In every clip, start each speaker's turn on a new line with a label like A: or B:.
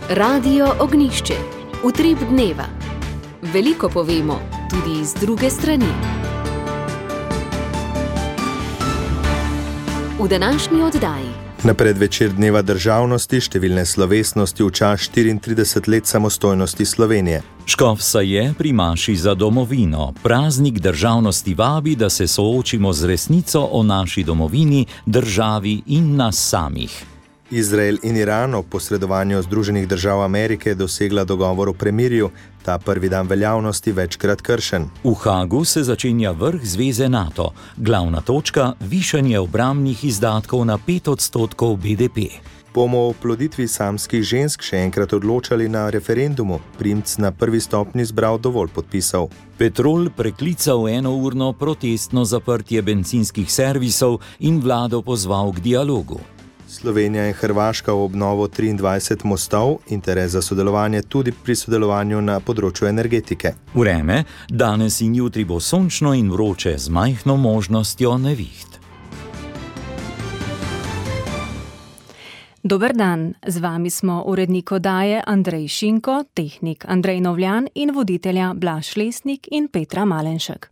A: Radio Ognišče, utrip dneva. Veliko povemo, tudi z druge strani. V današnji oddaji.
B: Na predvečer dneva državnosti številne slovesnosti v čas 34 let samostojnosti Slovenije.
C: Škof Saje pri maši za domovino. Praznik državnosti vabi, da se soočimo z resnico o naši domovini, državi in nas samih.
B: Izrael in Iran o posredovanju Združenih držav Amerike dosegla dogovor o premirju, ta prvi dan veljavnosti večkrat kršen.
C: V Hagu se začenja vrh zveze NATO. Glavna točka – višanje obrambnih izdatkov na 5% BDP.
B: Bomo o oploditvi samskih žensk še enkrat odločali na referendumu. Primc na prvi stopnji zbral dovolj podpisov.
C: Petrol preklical enourno protestno zaprtje bencinskih servisov in vlado pozval k dialogu.
B: Slovenija in Hrvaška v obnovo 23 mostov, interes za sodelovanje tudi pri sodelovanju na področju energetike.
C: Vreme, danes in jutri bo sončno in vroče z majhno možnostjo neviht.
D: Dober dan, z vami smo urednik oddaje Andrej Šinko, tehnik Andrej Novljan in voditelja Blaž Lesnik in Petra Malenšek.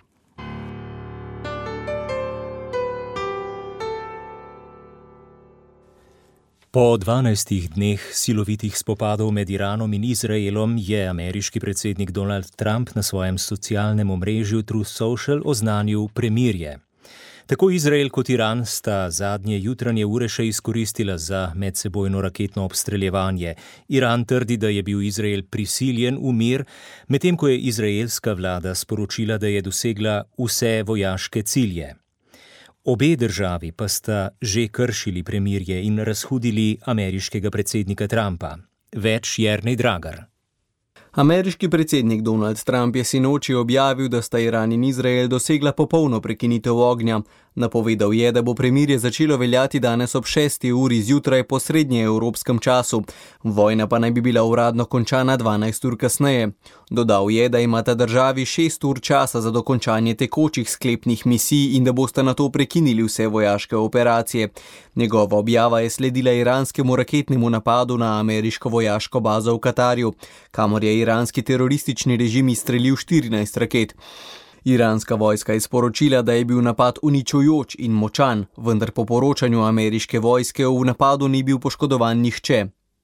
E: Po 12 dneh silovitih spopadov med Iranom in Izraelom je ameriški predsednik Donald Trump na svojem socialnem omrežju Truth Social oznanil premirje. Tako Izrael kot Iran sta zadnje jutranje ure še izkoristila za medsebojno raketno obstreljevanje. Iran trdi, da je bil Izrael prisiljen v mir, medtem ko je izraelska vlada sporočila, da je dosegla vse vojaške cilje. Obe državi pa sta že kršili premirje in razhudili ameriškega predsednika Trumpa. Več Jernej Dragar.
F: Ameriški predsednik Donald Trump je sinoči objavil, da sta Iran in Izrael dosegla popolno prekinitev ognja. Napovedal je, da bo premirje začelo veljati danes ob 6. uri zjutraj po srednjeevropskem času. Vojna pa naj bi bila uradno končana 12 ur kasneje. Dodal je, da imata državi 6 ur časa za dokončanje tekočih sklepnih misij in da bosta nato prekinili vse vojaške operacije. Njegova objava je sledila iranskemu raketnemu napadu na ameriško vojaško bazo v Katarju, kamor je iranski teroristični režim izstrelil 14 raket. Iranska vojska je sporočila, da je bil napad uničujoč in močan, vendar po poročanju ameriške vojske v napadu ni bil poškodovan nihče.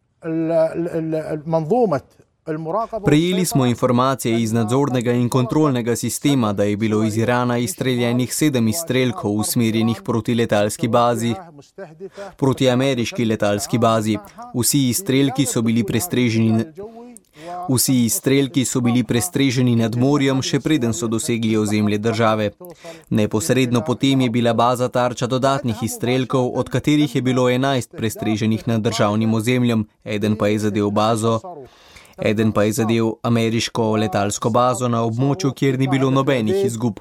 F: Prejeli smo informacije iz nadzornega in kontrolnega sistema, da je bilo iz Irana izstreljenih 7 izstrelkov usmerjenih proti letalski bazi, proti ameriški letalski bazi. Vsi izstrelki so bili prestreženi nad morjem, še preden so dosegli ozemlje države. Neposredno potem je bila baza tarča dodatnih izstrelkov, od katerih je bilo 11 prestreženih nad državnim ozemljem, eden pa je zadel ameriško letalsko bazo na območju, kjer ni bilo nobenih izgub.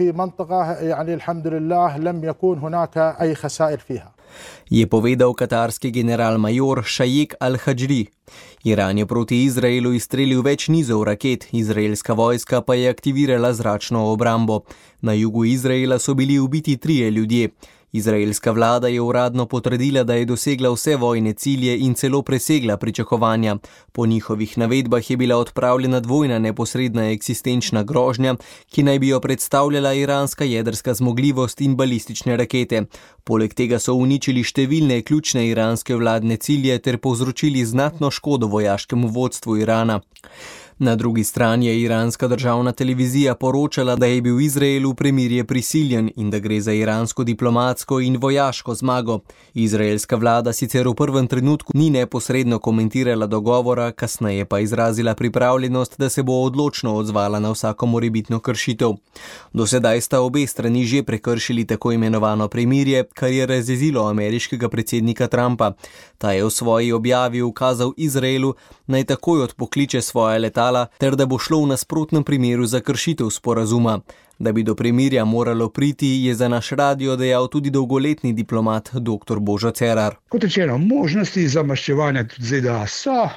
F: Je povedal katarski general-major Šajek Al-Hadžri. Iran je proti Izraelu izstrelil več nizov raket, izraelska vojska pa je aktivirala zračno obrambo. Na jugu Izraela so bili ubiti 3 ljudje. Izraelska vlada je uradno potrdila, da je dosegla vse vojne cilje in celo presegla pričakovanja. Po njihovih navedbah je bila odpravljena dvojna neposredna eksistenčna grožnja, ki naj bi jo predstavljala iranska jedrska zmogljivost in balistične rakete. Poleg tega so uničili številne ključne iranske vladne cilje ter povzročili znatno škodo vojaškemu vodstvu Irana. Na drugi strani je iranska državna televizija poročala, da je bil Izrael v premirje prisiljen in da gre za iransko diplomatsko in vojaško zmago. Izraelska vlada sicer v prvem trenutku ni neposredno komentirala dogovora, kasneje pa izrazila pripravljenost, da se bo odločno odzvala na vsako morebitno kršitev. Do sedaj sta obe strani že prekršili tako imenovano premirje, kar je razjezilo ameriškega predsednika Trumpa. Ta je v svoji objavi ukazal Izraelu, naj takoj odpokliče svoje letala, ter da bo šlo v nasprotnem primeru za kršitev sporazuma. Da bi do premirja moralo priti, je za naš radio dejal tudi dolgoletni diplomat dr. Božo Cerar.
G: Kot rečeno, možnosti za maščevanje tudi ZDA so,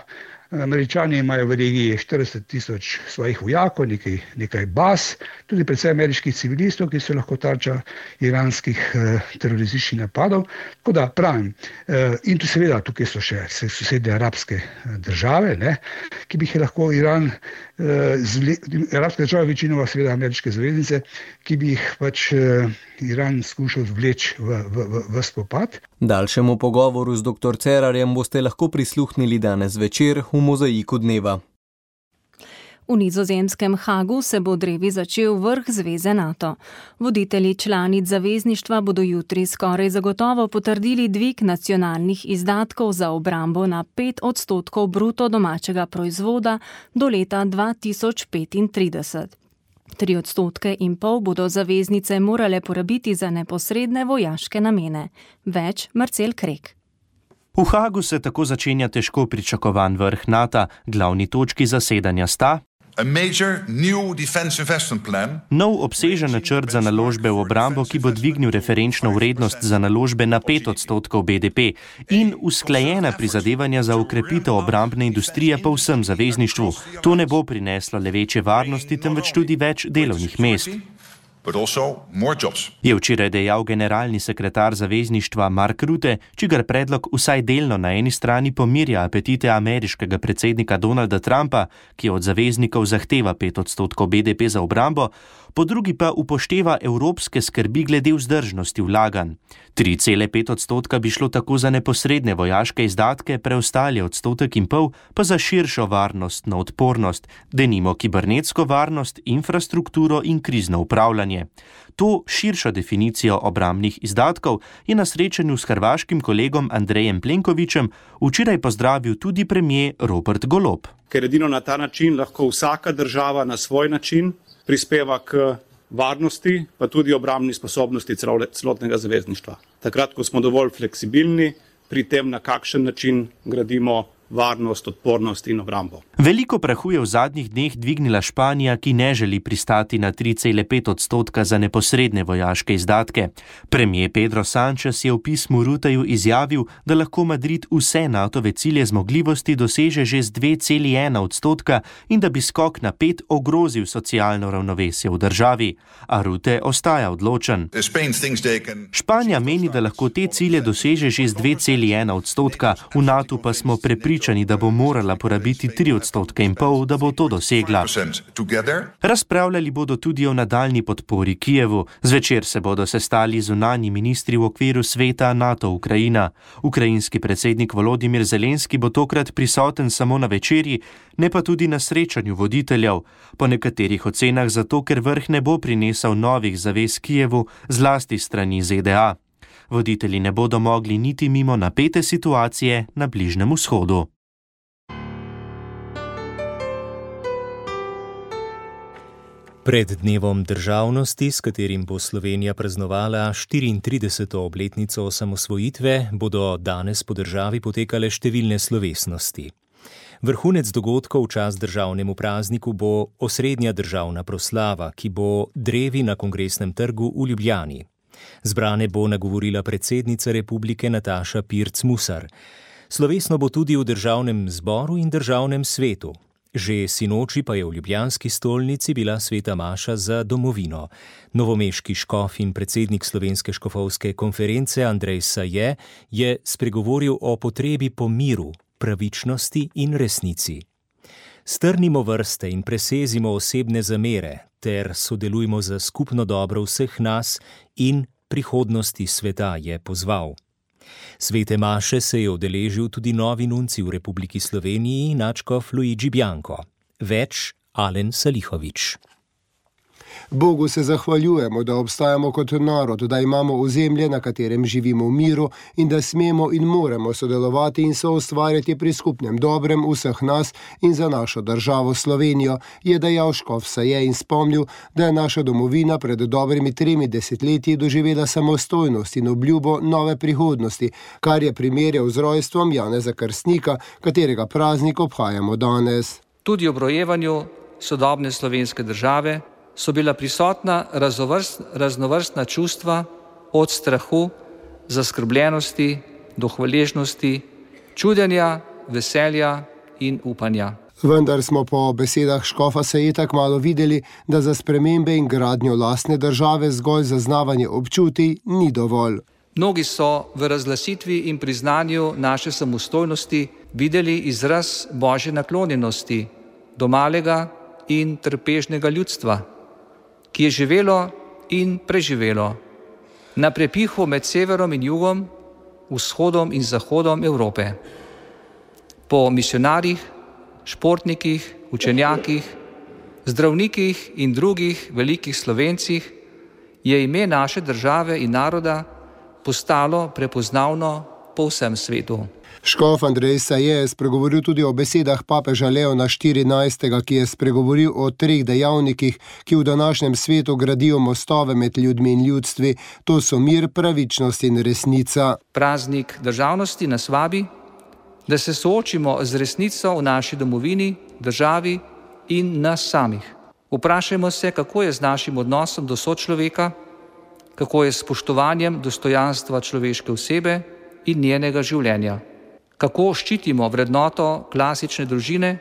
G: Američani imajo v regiji 40,000 svojih vojakov, nekaj baz, tudi predvsem ameriških civilistov, ki so lahko tarča iranskih terorističnih napadov. Tako da pravim, in tu seveda tukaj so še sosednje arabske države, ki bi jih lahko Iran, arabske države večinoma seveda ameriške zaveznice, ki bi jih pač Iran skušal zvleči v spopad.
F: Daljšemu pogovoru z dr. Cerarjem boste lahko prisluhnili danes večer v Mozaiku dneva.
D: V nizozemskem Hagu se bo drevi začel vrh zveze NATO. Voditelji članic zavezništva bodo jutri skoraj zagotovo potrdili dvig nacionalnih izdatkov za obrambo na 5% bruto domačega proizvoda do leta 2035. 3,5% bodo zaveznice morale porabiti za neposredne vojaške namene. Več Marcel Krek.
H: V Hagu se tako začenja težko pričakovan vrh NATO. Glavni točki zasedanja sta nov obsežen načrt za naložbe v obrambo, ki bo dvignil referenčno vrednost za naložbe na 5% BDP in usklajena prizadevanja za okrepitev obrambne industrije po vsem zavezništvu. To ne bo prineslo le večje varnosti, temveč tudi več delovnih mest. Je včeraj dejal generalni sekretar zavezništva Mark Rutte, čigar predlog vsaj delno na eni strani pomirja apetite ameriškega predsednika Donalda Trumpa, ki od zaveznikov zahteva 5% BDP za obrambo, po drugi pa upošteva evropske skrbi glede vzdržnosti vlaganj. 3,5% bi šlo tako za neposredne vojaške izdatke, preostali 1,5% pa za širšo varnostno odpornost, denimo kibernetsko varnost, infrastrukturo in krizno upravljanje. To širšo definicijo obrambnih izdatkov je na srečanju s hrvaškim kolegom Andrejem Plenkovićem včeraj pozdravil tudi premier Robert Golob.
I: Ker edino na ta način lahko vsaka država na svoj način prispeva k varnosti, pa tudi obrambni sposobnosti celotnega zavezništva. Takrat, ko smo dovolj fleksibilni pri tem, na kakšen način gradimo varnost, odpornost in obrambo.
H: Veliko prahu je v zadnjih dneh dvignila Španija, ki ne želi pristati na 3,5% za neposredne vojaške izdatke. Premier Pedro Sánchez je v pismu Rutteju izjavil, da lahko Madrid vse NATO-ve cilje zmogljivosti doseže že z 2,1% in da bi skok na 5 ogrozil socialno ravnovesje v državi. A Rutte ostaja odločen. Španija meni, da lahko te cilje doseže že z 2,1%, v NATO pa smo prepričani, da bo morala porabiti 3,5%, da bo to dosegla. Razpravljali bodo tudi o nadaljni podpori Kijevu. Zvečer se bodo sestali zunanji ministri v okviru sveta NATO-Ukrajina. Ukrajinski predsednik Volodimir Zelenski bo tokrat prisoten samo na večerji, ne pa tudi na srečanju voditeljev. Po nekaterih ocenah zato, ker vrh ne bo prinesel novih zavez Kijevu, zlasti strani ZDA. Voditelji ne bodo mogli niti mimo napete situacije na Bližnjem vzhodu.
E: Pred dnevom državnosti, s katerim bo Slovenija praznovala 34. obletnico osamosvojitve, bodo danes po državi potekale številne slovesnosti. Vrhunec dogodkov v čast državnemu prazniku bo osrednja državna proslava, ki bo drevi na Kongresnem trgu v Ljubljani. Zbrane bo nagovorila predsednica republike Nataša Pirc Musar. Slovesno bo tudi v državnem zboru in državnem svetu. Že sinoči pa je v ljubljanski stolnici bila sveta maša za domovino. Novomeški škof in predsednik Slovenske škofovske konference Andrej Saje je spregovoril o potrebi po miru, pravičnosti in resnici. Strnimo vrste in presezimo osebne zamere ter sodelujmo za skupno dobro vseh nas in prihodnosti sveta, je pozval. Svete maše se je udeležil tudi novi nuncij v Republiki Sloveniji, nadškof Luigi Bianco. Več Alen Salihović.
J: Bogu se zahvaljujemo, da obstajamo kot narod, da imamo ozemlje, na katerem živimo v miru in da smemo in moramo sodelovati in soustvarjati pri skupnem dobrem vseh nas in za našo državo Slovenijo, je dejal škof Saje in spomnil, da je naša domovina pred dobrimi 3 desetletji doživela samostojnost in obljubo nove prihodnosti, kar je primerjal z rojstvom Janeza Krstnika, katerega praznik obhajamo danes.
K: Tudi ob rojevanju sodobne slovenske države so bila prisotna raznovrstna čustva od strahu, zaskrbljenosti do hvaležnosti, čudenja, veselja in upanja.
J: Vendar smo po besedah škofa Sajeta kmalu videli, da za spremembe in gradnjo lastne države zgolj zaznavanje občutij ni dovolj.
K: Mnogi so v razglasitvi in priznanju naše samostojnosti videli izraz božje naklonjenosti do malega in trpežnega ljudstva, ki je živelo in preživelo na prepihu med severom in jugom, vzhodom in zahodom Evrope. Po misionarjih, športnikih, učenjakih, zdravnikih in drugih velikih Slovencih je ime naše države in naroda postalo prepoznavno po vsem svetu.
J: Škof Andrej Saje je spregovoril tudi o besedah papeža Leona XIV., ki je spregovoril o 3 dejavnikih, ki v današnjem svetu gradijo mostove med ljudmi in ljudstvi. To so mir, pravičnost in resnica.
K: Praznik državnosti nas vabi, da se soočimo z resnico v naši domovini, državi in nas samih. Vprašajmo se, kako je z našim odnosom do sočloveka, kako je s spoštovanjem dostojanstva človeške osebe in njenega življenja. Kako ščitimo vrednoto klasične družine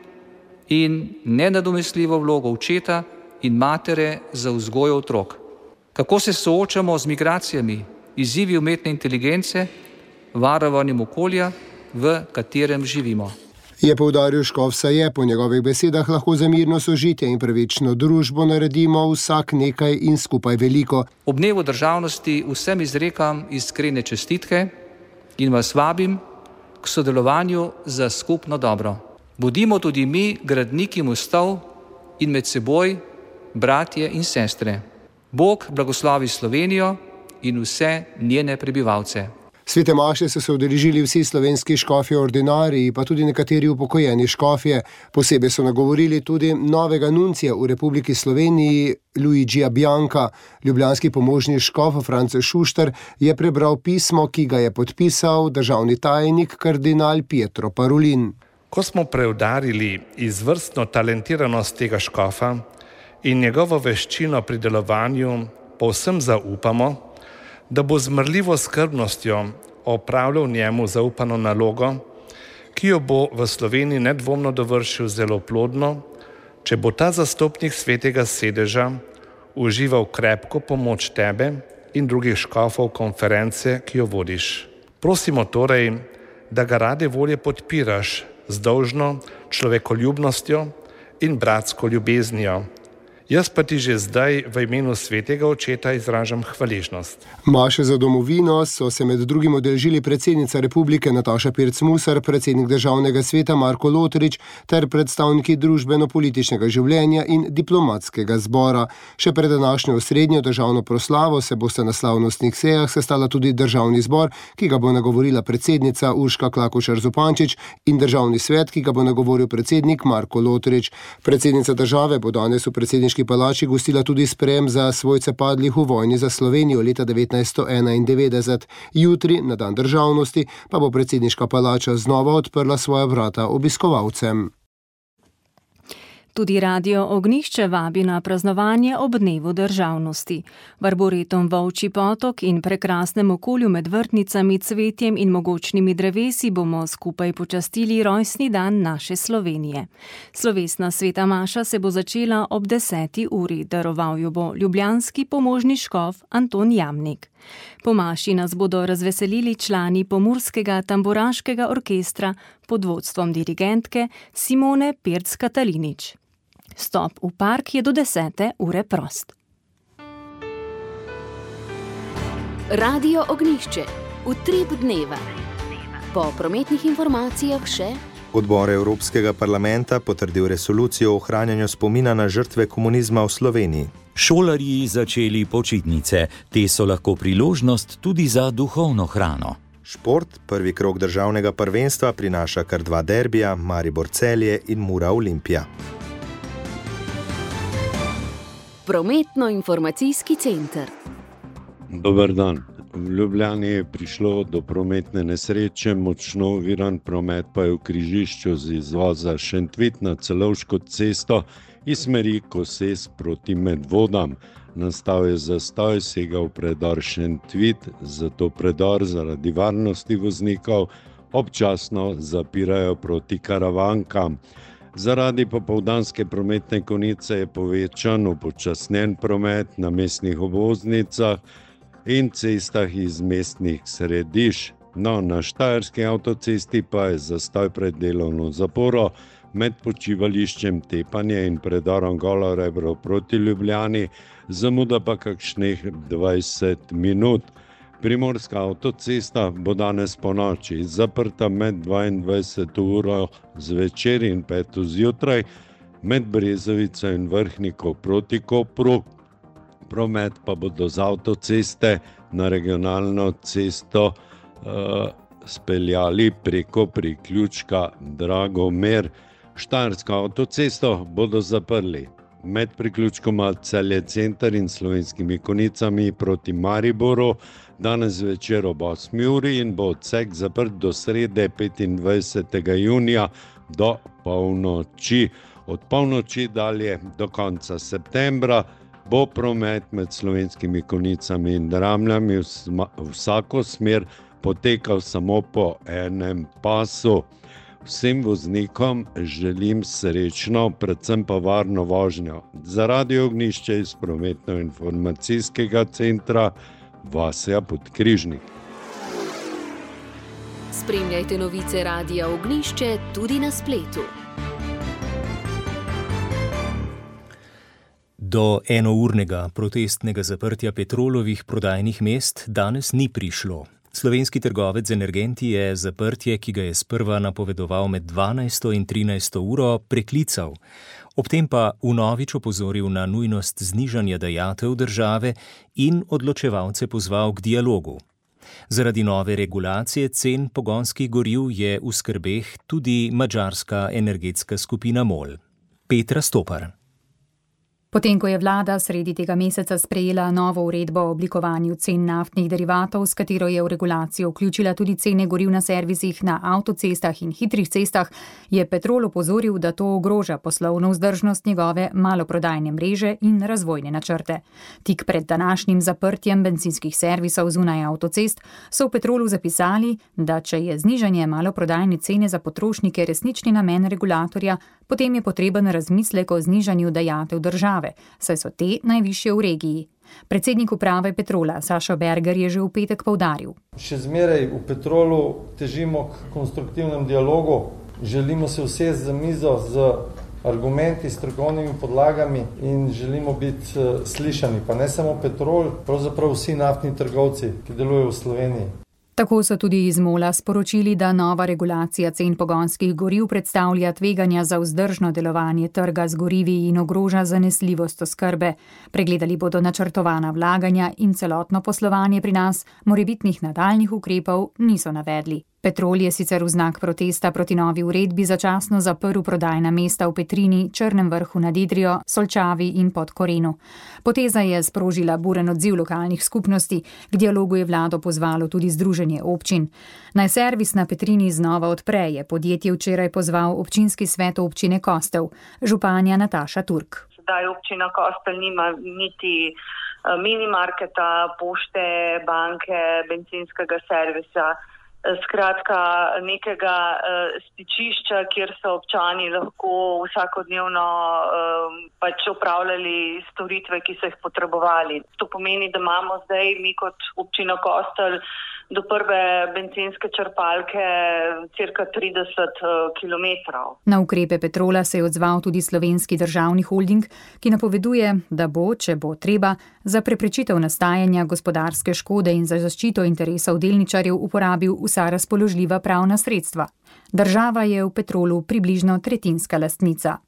K: in nenadomestljivo vlogo očeta in matere za vzgojo otrok. Kako se soočamo z migracijami, izzivi umetne inteligence, varovanjem okolja, v katerem živimo.
J: Je poudaril škof Saje, po njegovih besedah lahko za mirno sožitje in pravično družbo naredimo vsak nekaj in skupaj veliko.
K: Ob dnevu državnosti vsem izrekam iskrene čestitke in vas vabim k sodelovanju za skupno dobro. Bodimo tudi mi gradniki mostov in med seboj bratje in sestre. Bog blagoslovi Slovenijo in vse njene prebivalce.
J: Svete maše so se udeležili vsi slovenski škofje ordinariji, pa tudi nekateri upokojeni škofje. Posebej so nagovorili tudi novega nuncija v Republiki Sloveniji, Luigija Bianca. Ljubljanski pomožni škof France Šuštar je prebral pismo, ki ga je podpisal državni tajnik kardinal Pietro Parolin.
L: Ko smo preudarili izvrstno talentiranost tega škofa in njegovo veščino pri delovanju, povsem zaupamo, da bo z mrljivo skrbnostjo opravljal njemu zaupano nalogo, ki jo bo v Sloveniji nedvomno dovršil zelo plodno, če bo ta zastopnik svetega sedeža užival krepko pomoč tebe in drugih škofov konference, ki jo vodiš. Prosimo torej, da ga rade volje podpiraš z dolžno človekoljubnostjo in bratsko ljubeznijo. Jaz pa ti že zdaj v imenu svetega očeta izražam hvaležnost.
J: Maše za domovino so se med drugim udeležili predsednica republike Nataša Pirc-Musar, predsednik državnega sveta Marko Lotrič ter predstavniki družbeno-političnega življenja in diplomatskega zbora. Še pred današnjo osrednjo državno proslavo se boste na slavnostnih sejah sestala tudi državni zbor, ki ga bo nagovorila predsednica Urška Klakočar Zupančič, in državni svet, ki ga bo nagovoril predsednik Marko Lotrič. Predsednica države bo danes v predsedniški palači gostila tudi sprejem za svojce padlih v vojni za Slovenijo leta 1991. Jutri, na dan državnosti, pa bo predsedniška palača znova odprla svoja vrata obiskovalcem.
D: Tudi Radio Ognjišče vabi na praznovanje ob dnevu državnosti. V arboretum Volčji potok in prekrasnem okolju med vrtnicami, cvetjem in mogočnimi drevesi bomo skupaj počastili rojstni dan naše Slovenije. Slovesna sveta maša se bo začela ob 10. uri, daroval jo bo ljubljanski pomožni škof Anton Jamnik. Po maši nas bodo razveselili člani Pomurskega tamburaškega orkestra pod vodstvom dirigentke Simone Pirc-Katalinič. Vstop v park je do 10. ure prost.
A: Radio Ognjišče, utrip dneva. Po prometnih informacijah še:
B: Odbor Evropskega parlamenta potrdil resolucijo o ohranjanju spomina na žrtve komunizma v Sloveniji.
C: Šolarji začeli počitnice, te so lahko priložnost tudi za duhovno hrano.
B: Šport, prvi krog državnega prvenstva prinaša kar 2 derbija, Maribor Celje in Mura Olimpija.
A: Prometno-informacijski center.
M: Dober dan. V Ljubljani je prišlo do prometne nesreče, močno oviran promet pa je v križišču z izvoza Šentvit na Celovško cesto iz smeri Koses proti Medvodam. Nastal je zastoj, sega v predor Šentvit, zato predor zaradi varnosti voznikov občasno zapirajo proti Karavankam. Zaradi popoldanske prometne konice je povečan upočasnjen promet na mestnih obvoznicah in cestah iz mestnih središč. Na Štajerski avtocesti pa je zastoj pred delovno zaporo med počivališčem Tepanje in predorom Golo Rebro proti Ljubljani, zamuda pa kakšnih 20 minut. Primorska avtocesta bo danes ponoči zaprta med 22 uro zvečer in 5 zjutraj, med Brezovico in Vrhniko proti Kopru. Promet pa bodo z avtoceste na regionalno cesto speljali preko priključka Dragomer. Štajersko avtocesto bodo zaprli med priključkoma Celje Center in Slovenskimi Konicami proti Mariboru danes večer ob 8 uri in bo odsek zaprt do srede 25. junija do polnoči. Od polnoči dalje do konca septembra bo promet med Slovenskimi Konicami in Dramljami vsako smer potekal samo po enem pasu. Vsem voznikom želim srečno, predvsem pa varno vožnjo. Za Radio Ognjišče iz prometno-informacijskega centra Vasja Podkrižnik.
A: Spremljajte novice Radia Ognjišče tudi na spletu.
E: Do enournega protestnega zaprtja Petrolovih prodajnih mest danes ni prišlo. Slovenski trgovec z energenti je zaprtje, ki ga je sprva napovedoval med 12. in 13. uro, preklical. Ob tem pa vnovič opozoril na nujnost znižanja dajatev države in odločevalce pozval k dialogu. Zaradi nove regulacije cen pogonskih goriv je v skrbeh tudi madžarska energetska skupina MOL. Petra Stopar.
N: Potem, ko je vlada sredi tega meseca sprejela novo uredbo o oblikovanju cen naftnih derivatov, s katero je v regulacijo vključila tudi cene goriv na servisih na avtocestah in hitrih cestah, je Petrol opozoril, da to ogroža poslovno vzdržnost njegove maloprodajne mreže in razvojne načrte. Tik pred današnjim zaprtjem bencinskih servisov zunaj avtocest so v Petrolu zapisali, da če je znižanje maloprodajne cene za potrošnike resnični namen regulatorja, potem je potreben razmislek o znižanju dajatev države, saj so te najvišje v regiji. Predsednik uprave Petrola Sašo Berger je že v petek poudaril.
O: Še zmeraj v Petrolu težimo k konstruktivnem dialogu, želimo se usesti za mizo z argumenti, strokovnimi podlagami in želimo biti slišani. Pa ne samo Petrol, pravzaprav vsi naftni trgovci, ki delujejo v Sloveniji.
N: Tako so tudi iz MOL-a sporočili, da nova regulacija cen pogonskih goriv predstavlja tveganja za vzdržno delovanje trga z gorivi in ogroža zanesljivost oskrbe. Pregledali bodo načrtovana vlaganja in celotno poslovanje pri nas, morebitnih nadaljnjih ukrepov niso navedli. Petrol je sicer v znak protesta proti novi uredbi začasno zaprl prodajna mesta v Petrini, Črnem Vrhu nad Idrijo, Solčavi in Podkorenu. Poteza je sprožila buren odziv lokalnih skupnosti, k dialogu je vlado pozvalo tudi združenje občin. Naj servis na Petrini znova odpre, je podjetje včeraj pozval občinski svet občine Kostel, županja Nataša Turk.
P: Sedaj občina Kostel nima niti minimarketa, pošte, banke, bencinskega servisa. Skratka, nekega stičišča, kjer so občani lahko vsakodnevno opravljali storitve, ki so jih potrebovali. To pomeni, da imamo zdaj mi kot občina Kostel do prve bencinske črpalke cirka 30 kilometrov.
N: Na ukrepe Petrola se je odzval tudi Slovenski državni holding, ki napoveduje, da bo, če bo treba, za preprečitev nastajanja gospodarske škode in za zaščito interesov delničarjev uporabil vsa razpoložljiva pravna sredstva. Država je v Petrolu približno tretjinska lastnica.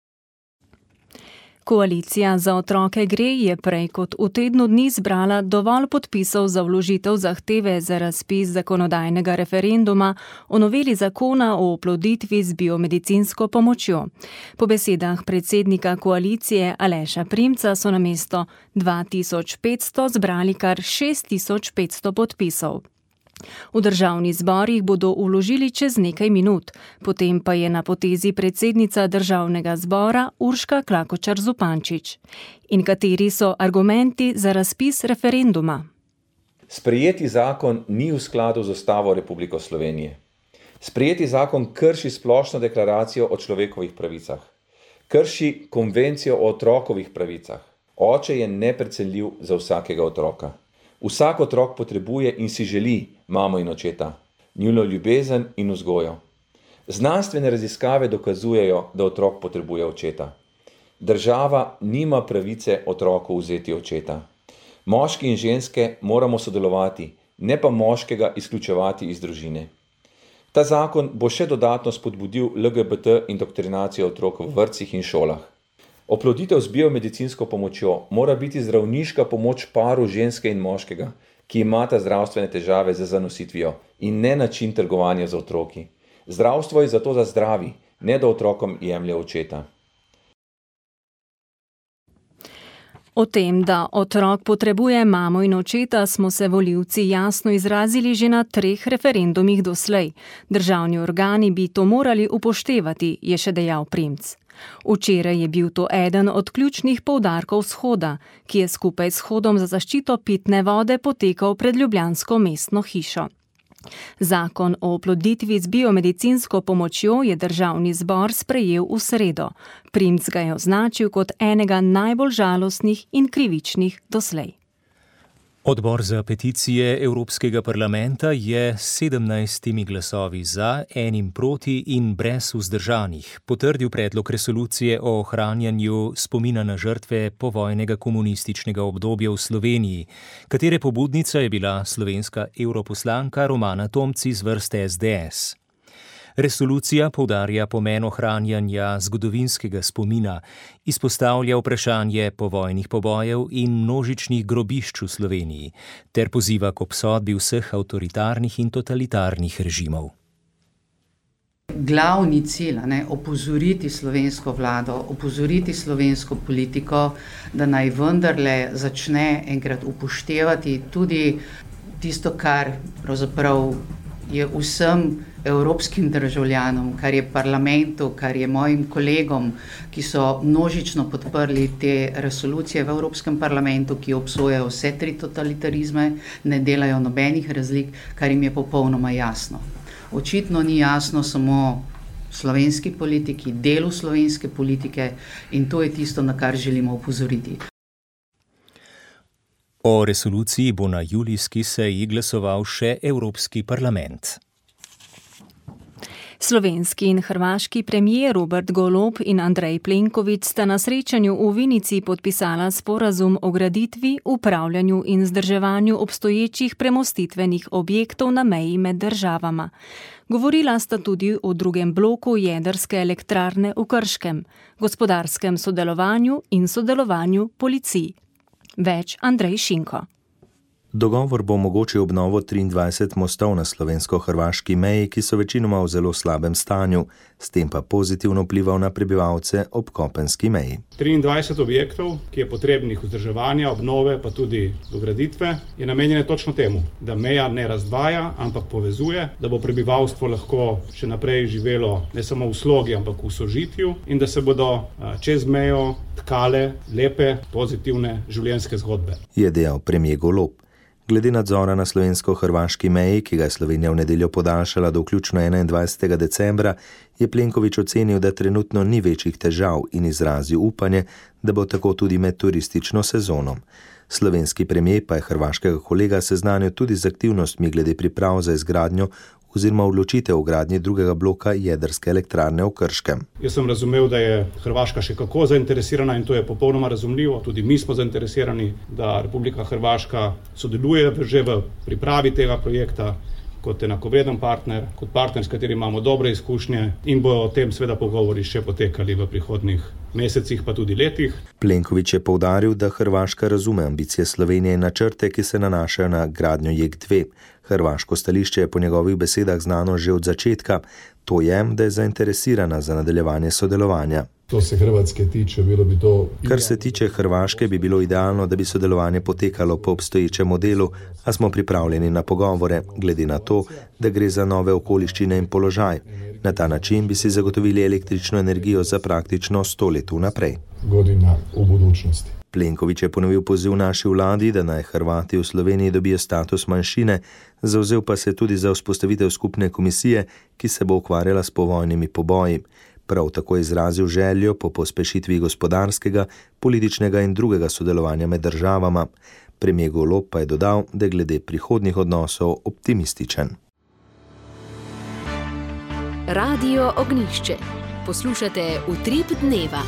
D: Koalicija Za otroke gre je prej kot v tednu dni zbrala dovolj podpisov za vložitev zahteve za razpis zakonodajnega referenduma o noveli zakona o oploditvi z biomedicinsko pomočjo. Po besedah predsednika koalicije Aleša Primca so namesto 2500 zbrali kar 6500 podpisov. V državni zbor jih bodo vložili čez nekaj minut, potem pa je na potezi predsednica državnega zbora Urška Klakočar Zupančič. In kateri so argumenti za razpis referenduma?
Q: Sprejeti zakon ni v skladu z Ustavo Republike Slovenije. Sprejeti zakon krši splošno deklaracijo o človekovih pravicah, krši konvencijo o otrokovih pravicah. Oče je neprecenljiv za vsakega otroka. Vsak otrok potrebuje in si želi mamo in očeta, njuno ljubezen in vzgojo. Znanstvene raziskave dokazujejo, da otrok potrebuje očeta. Država nima pravice otroku vzeti očeta. Moški in ženske moramo sodelovati, ne pa moškega izključevati iz družine. Ta zakon bo še dodatno spodbudil LGBT indoktrinacijo otrok v vrtcih in šolah. Oploditev z biomedicinsko pomočjo mora biti zdravniška pomoč paru ženske in moškega, ki imata zdravstvene težave z zanositvijo in ne način trgovanja z otroki. Zdravstvo je zato za zdravi, ne da otrokom jemlje očeta.
D: O tem, da otrok potrebuje mamo in očeta, smo se volivci jasno izrazili že na 3 referendumih doslej. Državni organi bi to morali upoštevati, je še dejal Primc. Včeraj je bil to eden od ključnih poudarkov shoda, ki je skupaj s Shodom za zaščito pitne vode potekal pred ljubljansko mestno hišo. Zakon o oploditvi z biomedicinsko pomočjo je državni zbor sprejel v sredo. Primc ga je označil kot enega najbolj žalostnih in krivičnih doslej.
E: Odbor za peticije Evropskega parlamenta je 17 glasovi za, 1 proti in brez vzdržanih potrdil predlog resolucije o ohranjanju spomina na žrtve povojnega komunističnega obdobja v Sloveniji, katere pobudnica je bila slovenska europoslanka Romana Tomc iz vrste SDS. Resolucija poudarja pomen ohranjanja zgodovinskega spomina, izpostavlja vprašanje povojnih pobojev in množičnih grobišč v Sloveniji, ter poziva k obsodbi vseh avtoritarnih in totalitarnih režimov.
R: Glavni cilj, opozoriti slovensko vlado, opozoriti slovensko politiko, da naj vendarle začne enkrat upoštevati tudi tisto, kar pravzaprav je vsem evropskim državljanom, kar je parlamentu, kar je mojim kolegom, ki so množično podprli te resolucije v Evropskem parlamentu, ki obsojajo vse 3 totalitarizme, ne delajo nobenih razlik, kar jim je popolnoma jasno. Očitno ni jasno samo slovenski politiki, delu slovenske politike, in to je tisto, na kar želimo opozoriti.
E: O resoluciji bo na julijski seji glasoval še Evropski parlament.
D: Slovenski in hrvaški premijer Robert Golob in Andrej Plenković sta na srečanju v Vinici podpisala sporazum o graditvi, upravljanju in vzdrževanju obstoječih premostitvenih objektov na meji med državama. Govorila sta tudi o drugem bloku jedrske elektrarne v Krškem, gospodarskem sodelovanju in sodelovanju policiji. Več Andrej Šinko.
B: Dogovor bo omogočil obnovo 23 mostov na slovensko-hrvaški meji, ki so večinoma v zelo slabem stanju, s tem pa pozitivno vplival na prebivalce ob kopenski meji.
I: 23 objektov, ki je potrebnih vzdrževanja, obnove pa tudi dograditve, je namenjene točno temu, da meja ne razdvaja, ampak povezuje, da bo prebivalstvo lahko še naprej živelo ne samo v slogi, ampak v sožitju in da se bodo čez mejo tkale lepe, pozitivne življenjske zgodbe.
B: Je dejal premier Golob. Glede nadzora na slovensko-hrvaški meji, ki ga je Slovenija v nedeljo podaljšala do vključno 21. decembra, je Plenković ocenil, da trenutno ni večjih težav in izrazil upanje, da bo tako tudi med turistično sezono. Slovenski premier pa je hrvaškega kolega seznanil tudi z aktivnostmi glede priprav za izgradnjo oziroma odločitev o gradnji drugega bloka jedrske elektrarne v Krškem.
I: Jaz sem razumel, da je Hrvaška še kako zainteresirana in to je popolnoma razumljivo. Tudi mi smo zainteresirani, da Republika Hrvaška sodeluje že v pripravi tega projekta kot enakovreden partner, kot partner, s katerim imamo dobre izkušnje in bo o tem seveda pogovori še potekali v prihodnjih mesecih, pa tudi letih.
B: Plenković je poudaril, da Hrvaška razume ambicije Slovenije in načrte, ki se nanašajo na gradnjo JEK2. Hrvaško stališče je po njegovih besedah znano že od začetka, to je, da je zainteresirana za nadaljevanje sodelovanja. Kar se tiče Hrvaške, bi bilo idealno, da bi sodelovanje potekalo po obstoječem modelu, a smo pripravljeni na pogovore, glede na to, da gre za nove okoliščine in položaj. Na ta način bi si zagotovili električno energijo za praktično 100 let vnaprej. Plenković je ponovil poziv naši vladi, da naj Hrvati v Sloveniji dobijo status manjšine, zavzel pa se tudi za vzpostavitev skupne komisije, ki se bo ukvarjala s povojnimi poboji. Prav tako je izrazil željo po pospešitvi gospodarskega, političnega in drugega sodelovanja med državama. Premier Golob pa je dodal, da je glede prihodnjih odnosov optimističen.
A: Radio Ognjišče. Poslušate Utrip dneva.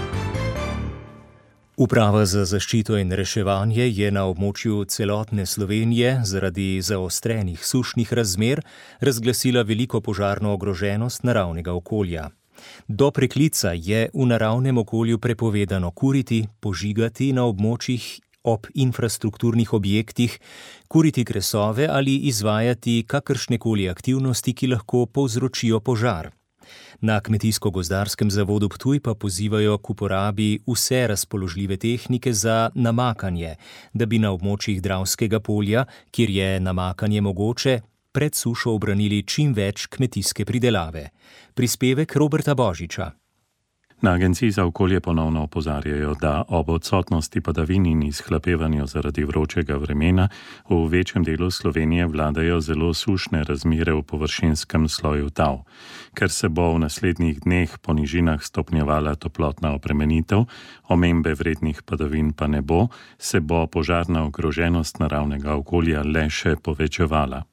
E: Uprava za zaščito in reševanje je na območju celotne Slovenije zaradi zaostrenih sušnih razmer razglasila veliko požarno ogroženost naravnega okolja. Do preklica je v naravnem okolju prepovedano kuriti, požigati na območjih ob infrastrukturnih objektih, kuriti kresove ali izvajati kakršnekoli aktivnosti, ki lahko povzročijo požar. Na Kmetijsko-gozdarskem zavodu Ptuj pa pozivajo k uporabi vse razpoložljive tehnike za namakanje, da bi na območjih Dravskega polja, kjer je namakanje mogoče, pred sušo obranili čim več kmetijske pridelave. Prispevek Roberta Božiča.
S: Na Agenciji za okolje ponovno opozarjajo, da ob odsotnosti padavin in izhlapevanju zaradi vročega vremena v večjem delu Slovenije vladajo zelo sušne razmere v površinskem sloju tal. Ker se bo v naslednjih dneh po nižinah stopnjevala toplotna opremenitev, omembe vrednih padavin pa ne bo, se bo požarna ogroženost naravnega okolja le še povečevala.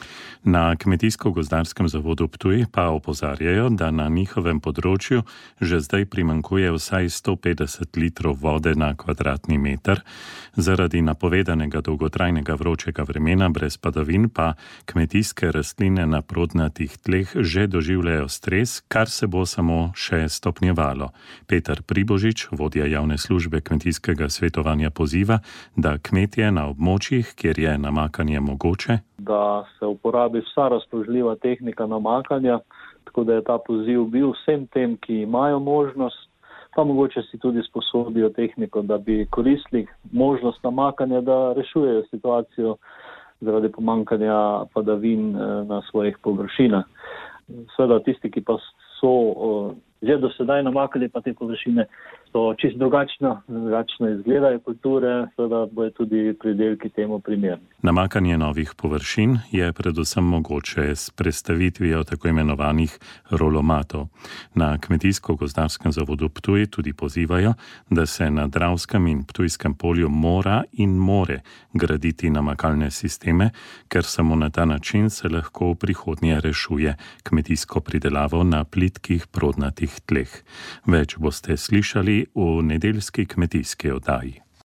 S: Na Kmetijsko-gozdarskem zavodu Ptuj pa opozarjajo, da na njihovem področju že zdaj primanjkuje vsaj 150 litrov vode na kvadratni meter. Zaradi napovedanega dolgotrajnega vročega vremena brez padavin pa kmetijske rastline na prodnatih tleh že doživljajo stres, kar se bo samo še stopnjevalo. Peter Pribožič, vodja javne službe kmetijskega svetovanja, poziva, da kmetje na območjih, kjer je namakanje mogoče,
T: da se uporabi vsa razpoložljiva tehnika namakanja, tako da je ta poziv bil vsem tem, ki imajo možnost, pa mogoče si tudi sposodijo tehniko, da bi koristili možnost namakanja, da rešujejo situacijo zaradi pomankanja padavin na svojih površinah. Seveda tisti, ki pa so že do sedaj namakali pa te površine, so čisto drugačno izgledajo kulture, seveda bojo tudi pridelki temu primerni.
S: Namakanje novih površin je predvsem mogoče s prestavitvijo tako imenovanih rolomatov. Na Kmetijsko-gozdarskem zavodu Ptuj tudi pozivajo, da se na Dravskem in Ptujskem polju mora in more graditi namakalne sisteme, ker samo na ta način se lahko v prihodnje rešuje kmetijsko pridelavo na plitkih prodnatih tleh. Več boste slišali v nedeljski kmetijski oddaji.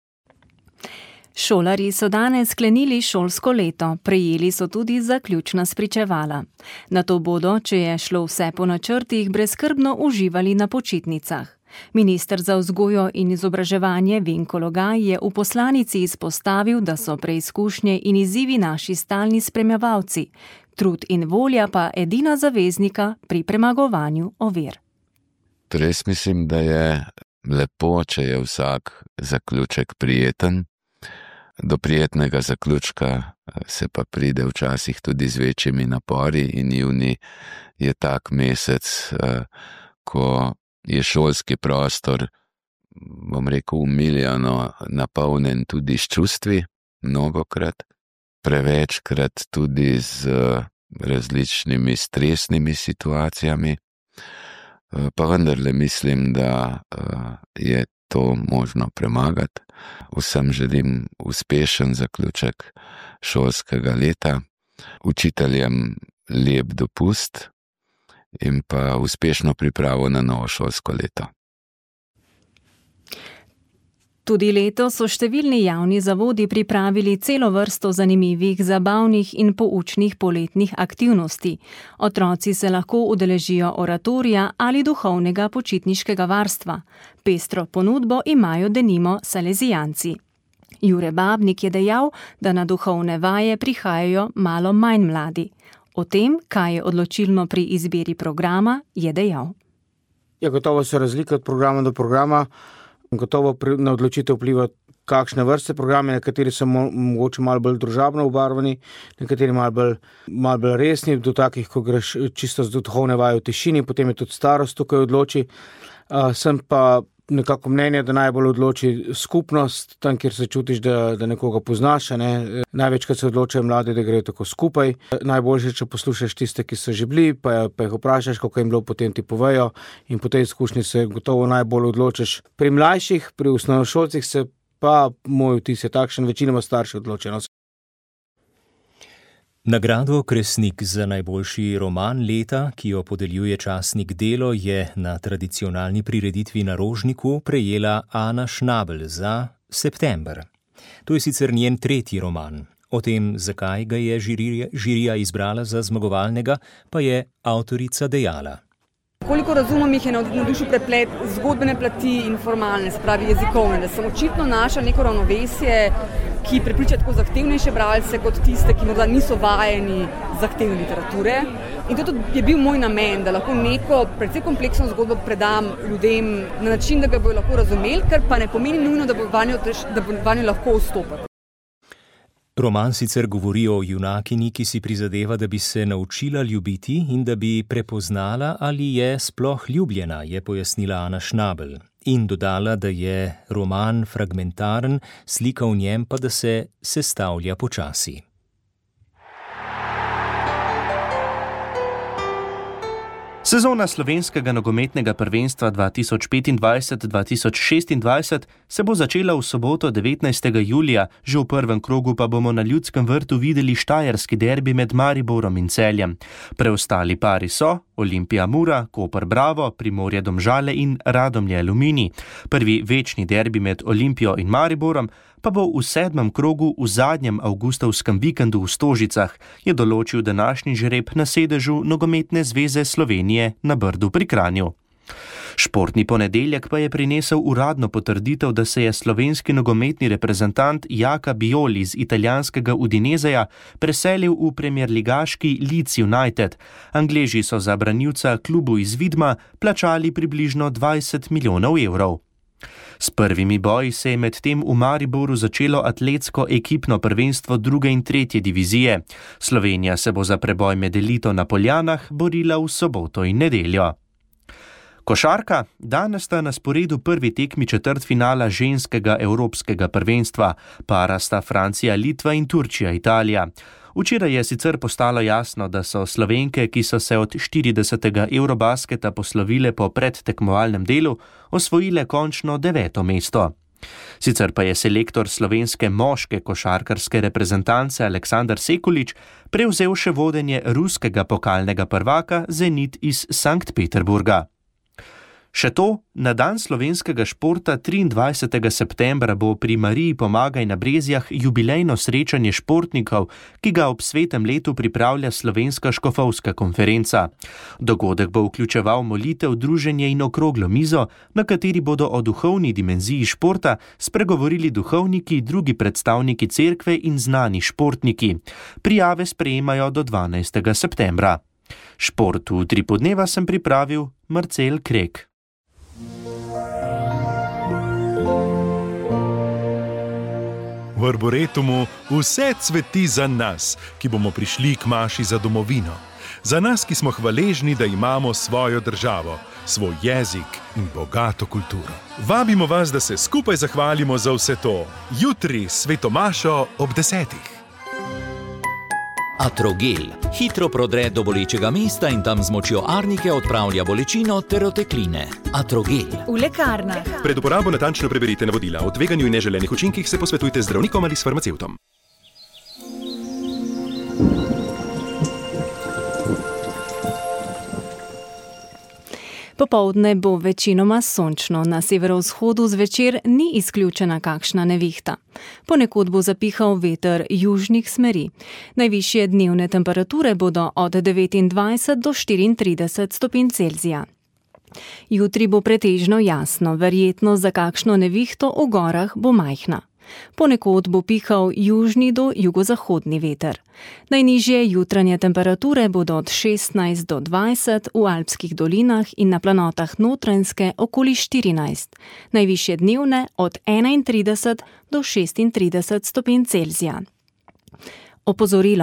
D: Šolarji so danes sklenili šolsko leto, prejeli so tudi zaključna spričevala. Nato bodo, če je šlo vse po načrtih, brezskrbno uživali na počitnicah. Minister za vzgojo in izobraževanje Vinko Logaj je v poslanici izpostavil, da so preizkušnje in izzivi naši stalni spremljevalci, trud in volja pa edina zaveznika pri premagovanju ovir.
U: Res mislim, da je lepo, če je vsak zaključek prijeten. Do prijetnega zaključka se pa pride včasih tudi z večjimi napori in junij je tak mesec, ko je šolski prostor, bom rekel, umiljeno napolnjen tudi s čustvi, mnogokrat, prevečkrat tudi z različnimi stresnimi situacijami. Pa vendarle mislim, da je to možno premagati. Vsem želim uspešen zaključek šolskega leta, učiteljem lep dopust in pa uspešno pripravo na novo šolsko leto.
D: Tudi letos so številni javni zavodi pripravili celo vrsto zanimivih, zabavnih in poučnih poletnih aktivnosti. Otroci se lahko udeležijo oratorija ali duhovnega počitniškega varstva. Pestro ponudbo imajo denimo salezijanci. Jure Babnik je dejal, da na duhovne vaje prihajajo malo manj mladi. O tem, kaj je odločilno pri izbiri programa, je dejal.
V: Ja, gotovo so razlike od programa do programa. Gotovo na odločitev vpliva, kakšne vrste programe, nekateri so mogoče malo bolj družabno obarvani, nekateri malo bolj resni, do takih, ko greš čisto z duhovne vaje v tišini, potem je tudi starost tukaj odloči. Sem pa nekako mnenje, da najbolj odloči skupnost, tam, kjer se čutiš, da nekoga poznaš. Ne? Največkrat se odločajo mladi, da grejo tako skupaj. Najboljše, če poslušaš tiste, ki so že bili, pa jih vprašaš, kako jim bilo, potem ti povejo in po tej izkušnji se gotovo najbolj odločiš. Pri mlajših, pri osnovnošolcih se pa moj vtis je takšen, večinoma starši odločeno.
E: Nagrado Kresnik za najboljši roman leta, ki jo podeljuje časnik Delo, je na tradicionalni prireditvi na Rožniku prejela Ana Schnabel za september. To je sicer njen 3. roman. O tem, zakaj ga je žirija izbrala za zmagovalnega, pa je avtorica dejala.
F: Koliko razumem, jih je navdušil preplet zgodbene plati in formalne, spravi jezikovne, da sem očitno našla neko ravnovesje, ki prepriča tako zahtevnejše bralce kot tiste, ki morda niso vajeni zahtevne literature. In to je bil moj namen, da lahko neko precej kompleksno zgodbo predam ljudem na način, da ga bojo lahko razumeli, kar pa ne pomeni nujno, da bo vanjo lahko vstopati.
E: Roman sicer govori o junakini, ki si prizadeva, da bi se naučila ljubiti in da bi prepoznala, ali je sploh ljubljena, je pojasnila Ana Schnabel. In dodala, da je roman fragmentaren, slika v njem pa da se sestavlja počasi.
H: Sezona slovenskega nogometnega prvenstva 2025-2026 se bo začela v soboto 19. julija, že v prvem krogu pa bomo na Ljudskem vrtu videli štajerski derbi med Mariborom in Celjem. Preostali pari so Olimpija Mura, Koper Bravo, Primorje Domžale in Radomlje Aluminij. Prvi večni derbi med Olimpijo in Mariborom pa bo v 7. krogu v zadnjem avgustovskem vikendu v Stožicah, je določil današnji žreb na sedežu Nogometne zveze Slovenije na Brdu pri Kranju. Športni ponedeljek pa je prinesel uradno potrditev, da se je slovenski nogometni reprezentant Jaka Bijol iz italijanskega Udineseja preselil v premierligaški Leeds United. Angleži so za branilca klubu iz Vidma plačali približno 20 milijonov evrov. S prvimi boji se je medtem v Mariboru začelo atletsko ekipno prvenstvo 2. in 3. divizije. Slovenija se bo za preboj med elito na Poljanah borila v soboto in nedeljo. Košarka, danes sta na sporedu prvi tekmi četrtfinala ženskega evropskega prvenstva, para sta Francija, Litva in Turčija, Italija. Včeraj je sicer postalo jasno, da so Slovenke, ki so se od 40. Eurobasketa poslovile po predtekmovalnem delu, osvojile končno 9. mesto. Sicer pa je selektor slovenske moške košarkarske reprezentance Aleksandar Sekulič prevzel še vodenje ruskega pokalnega prvaka Zenit iz Sankt Peterburga. Še to, na dan slovenskega športa 23. septembra bo pri Mariji Pomagaj na Brezjah jubilejno srečanje športnikov, ki ga ob svetem letu pripravlja Slovenska škofovska konferenca. Dogodek bo vključeval molitev, druženje in okroglo mizo, na kateri bodo o duhovni dimenziji športa spregovorili duhovniki, drugi predstavniki cerkve in znani športniki. Prijave sprejemajo do 12. septembra. Šport v 3 podneva sem pripravil Marcel Krek.
G: V Arboretumu vse cveti za nas, ki bomo prišli k maši za domovino. Za nas, ki smo hvaležni, da imamo svojo državo, svoj jezik in bogato kulturo. Vabimo vas, da se skupaj zahvalimo za vse to. Jutri sveto mašo ob 10.
C: Atrogel hitro prodre do bolečega mesta in tam z močjo arnike odpravlja bolečino ter otekline. Atrogel.
W: V lekarnah.
G: Pred uporabo natančno preberite navodila. O tveganju in neželenih učinkih se posvetujte z zdravnikom ali s farmacevtom.
D: Popoldne bo večinoma sončno, na severovzhodu zvečer ni izključena kakšna nevihta. Ponekod bo zapihal veter južnih smeri. Najvišje dnevne temperature bodo od 29 do 34 stopinj Celzija. Jutri bo pretežno jasno, verjetnost za kakšno nevihto v gorah bo majhna. Ponekod bo pihal južni do jugozahodni veter. Najnižje jutranje temperature bodo od 16 do 20 v alpskih dolinah in na planotah Notranjske okoli 14. Najvišje dnevne od 31 do 36 stopinj Celzija. Opozorilo.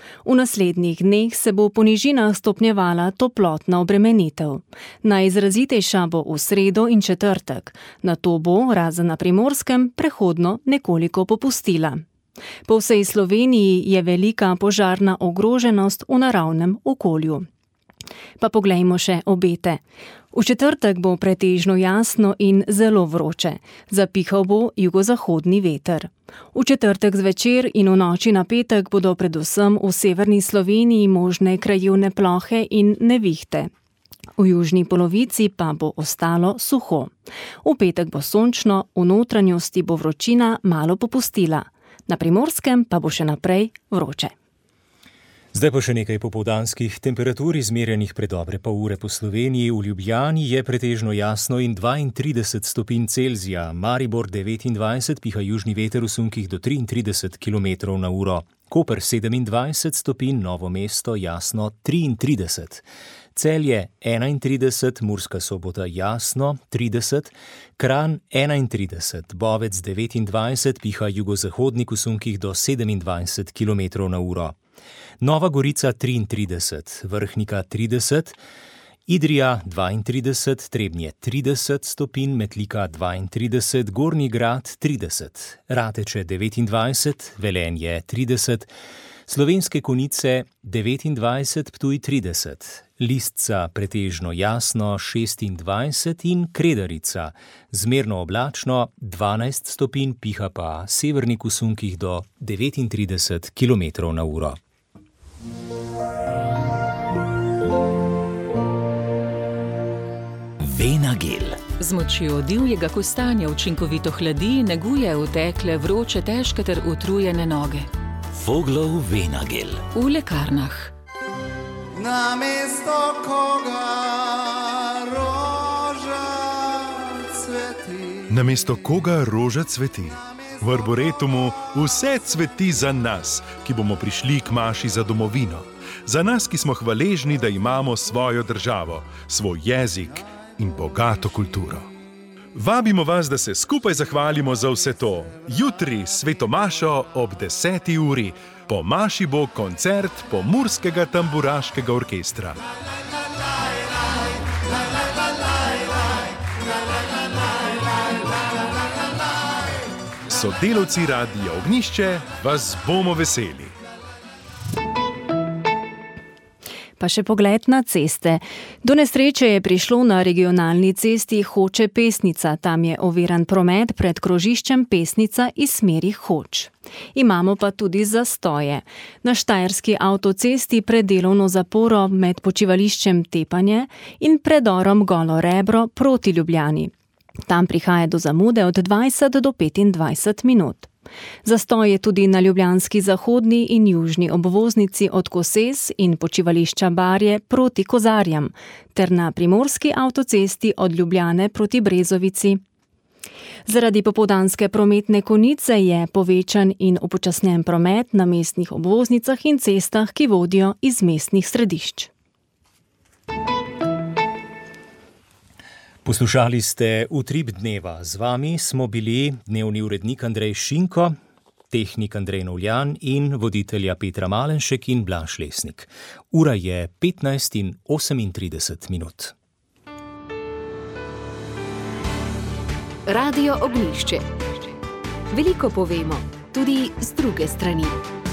D: V naslednjih dneh se bo po nižinah stopnjevala toplotna obremenitev. Najizrazitejša bo v sredo in četrtek, nato bo, razen na Primorskem, prehodno nekoliko popustila. Po vsej Sloveniji je velika požarna ogroženost v naravnem okolju. Pa poglejmo še obete. V četrtek bo pretežno jasno in zelo vroče. Zapihal bo jugozahodni veter. V četrtek zvečer in v noči na petek bodo predvsem v severni Sloveniji možne krajevne plohe in nevihte. V južni polovici pa bo ostalo suho. V petek bo sončno, v notranjosti bo vročina malo popustila. Na Primorskem pa bo še naprej vroče.
E: Zdaj pa še nekaj popoldanskih temperatur, izmerjenih pred dobre pol ure po Sloveniji. V Ljubljani je pretežno jasno in 32 stopinj Celzija, Maribor 29, piha južni veter v sunkih do 33 km/h. Koper 27 stopinj, Novo mesto jasno 33. Celje 31, Murska Sobota jasno 30, Kranj 31, Bovec 29, piha jugozahodnik v sunkih do 27 km/h. Nova Gorica 33, Vrhnika 30, Idrija 32, Trebnje 30 stopinj, Metlika 32, Gornji Grad 30, Rateče 29, Velenje 30, Slovenske Konjice 29, Ptuj 30, Listca pretežno jasno 26 in Kredarica zmerno oblačno 12 stopinj, piha pa severnik v sunkih do 39 km/h.
K: Venagel. Z močjo divjega kostanja učinkovito hladi, neguje utekle, vroče, težke ter utrujene noge. Voglov Venagel. V lekarnah.
L: Namesto koga roža cveti.
G: Namesto koga roža cveti. V Arboretumu vse cveti za nas, ki bomo prišli k maši za domovino. Za nas, ki smo hvaležni, da imamo svojo državo, svoj jezik in bogato kulturo. Vabimo vas, da se skupaj zahvalimo za vse to. Jutri sveto mašo ob 10. uri. Po maši bo koncert Pomurskega tamburaškega orkestra. Sodelavci Radia Ognjišče vas bomo veseli.
D: Pa še pogled na ceste. Do nesreče je prišlo na regionalni cesti Hoče-Pesnica. Tam je oviran promet pred krožiščem Pesnica iz smeri Hoč. Imamo pa tudi zastoje. Na štajerski avtocesti pred delovno zaporo med počivališčem Tepanje in predorom Golo Rebro proti Ljubljani. Tam prihaja do zamude od 20 do 25 minut. Zastoj je tudi na ljubljanski zahodni in južni obvoznici od Koses in počivališča Barje proti Kozarjam, ter na primorski avtocesti od Ljubljane proti Brezovici. Zaradi popoldanske prometne konice je povečan in upočasnjen promet na mestnih obvoznicah in cestah, ki vodijo iz mestnih središč.
E: Poslušali ste Utrip dneva. Z vami smo bili dnevni urednik Andrej Šinko, tehnik Andrej Novljan in voditelja Petra Malenšek in Blaž Lesnik. Ura je 15:38 minut.
A: Radio Ognjišče. Veliko povemo, tudi z druge strani.